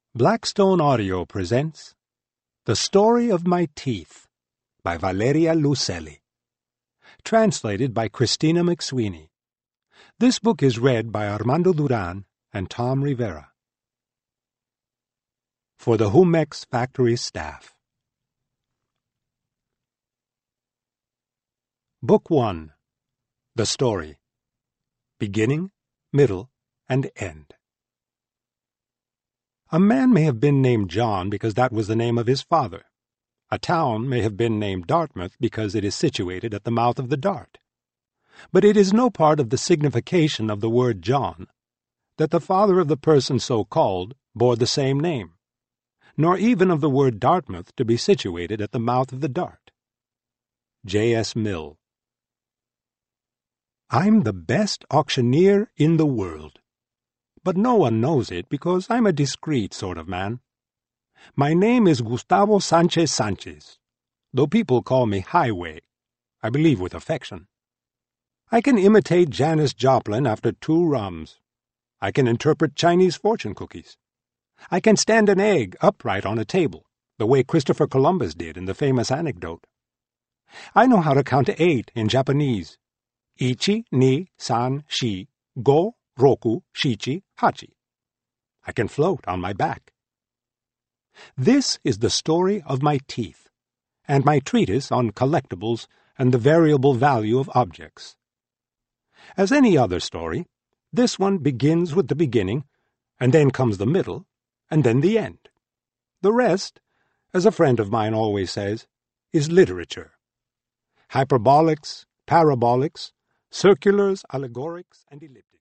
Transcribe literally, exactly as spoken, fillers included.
Blackstone Audio presents The Story of My Teeth by Valeria Luiselli. Translated by Christina McSweeney. This book is read by Armando Duran and Tom Rivera. For the Jumex Factory Staff. Book one. The Story. Beginning, Middle, and End. A man may have been named John because that was the name of his father. A town may have been named Dartmouth because it is situated at the mouth of the Dart. But it is no part of the signification of the word John that the father of the person so called bore the same name, nor even of the word Dartmouth to be situated at the mouth of the Dart. J S Mill. I'm the best auctioneer in the world. But no one knows it because I'm a discreet sort of man. My name is Gustavo Sanchez Sanchez, though people call me Highway, I believe with affection. I can imitate Janis Joplin after two rums. I can interpret Chinese fortune cookies. I can stand an egg upright on a table, the way Christopher Columbus did in the famous anecdote. I know how to count to eight in Japanese. Ichi, ni, san, shi, go, roku, shichi, hachi. I can float on my back. This is the story of my teeth, and my treatise on collectibles and the variable value of objects. As any other story, this one begins with the beginning, and then comes the middle, and then the end. The rest, as a friend of mine always says, is literature. Hyperbolics, parabolics, circulars, allegorics, and elliptics.